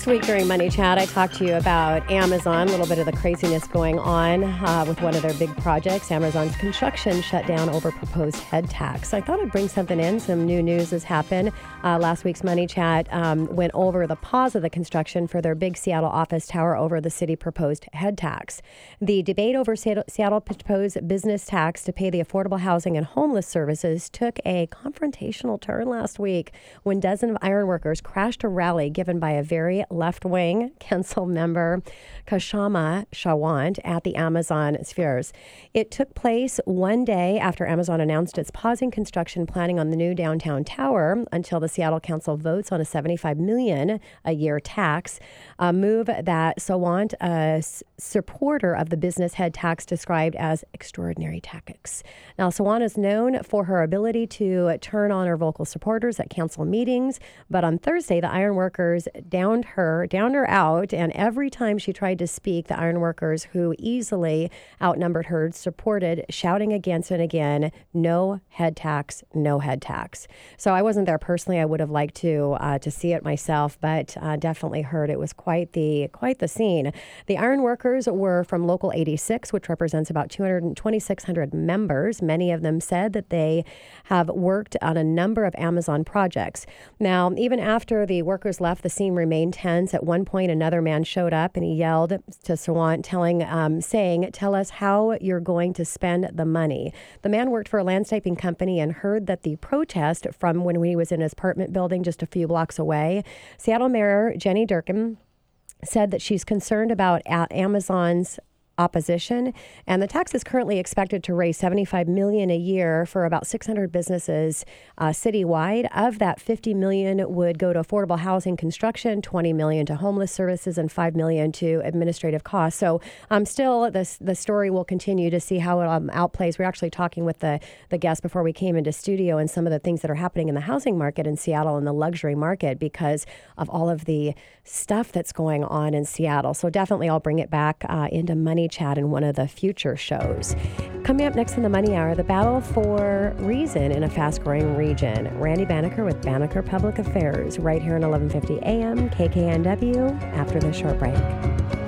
Last week during Money Chat, I talked to you about Amazon, a little bit of the craziness going on with one of their big projects. Amazon's construction shut down over proposed head tax. I thought I'd bring something in. Some new news has happened. Last week's Money Chat went over the pause of the construction for their big Seattle office tower over the city proposed head tax. The debate over Seattle proposed business tax to pay the affordable housing and homeless services took a confrontational turn last week when dozens of ironworkers crashed a rally given by a very left-wing council member, Kshama Sawant, at the Amazon Spheres. It took place one day after Amazon announced it's pausing construction planning on the new downtown tower until the Seattle Council votes on a $75 million a year tax, a move that Sawant, a supporter of the business head tax, described as extraordinary tactics. Now, Sawant is known for her ability to turn on her vocal supporters at council meetings, but on Thursday, the ironworkers downed her out, and every time she tried to speak, the ironworkers, who easily outnumbered her, supported, shouting against and again, no head tax, no head tax. So I wasn't there personally. I would have liked to see it myself, but definitely heard it was quite the scene. The ironworkers were from Local 86, which represents about 2,600 members. Many of them said that they have worked on a number of Amazon projects. Now, even after the workers left, the scene remained tense. At one point, another man showed up and he yelled to Sawant, saying, "Tell us how you're going to spend the money." The man worked for a landscaping company and heard that the protest from when he was in his apartment building just a few blocks away. Seattle Mayor Jenny Durkan said that she's concerned about Amazon's opposition, and the tax is currently expected to raise $75 million a year for about 600 businesses citywide. Of that, $50 million would go to affordable housing construction, $20 million to homeless services, and $5 million to administrative costs. So still, the story will continue to see how it outplays. We're actually talking with the guest before we came into studio, and some of the things that are happening in the housing market in Seattle and the luxury market because of all of the stuff that's going on in Seattle. So definitely I'll bring it back into Money Chat in one of the future shows. Coming up next in the Money Hour, the battle for reason in a fast-growing region. Randy Banneker with Banneker Public Affairs right here on 1150 AM KKNW after this short break.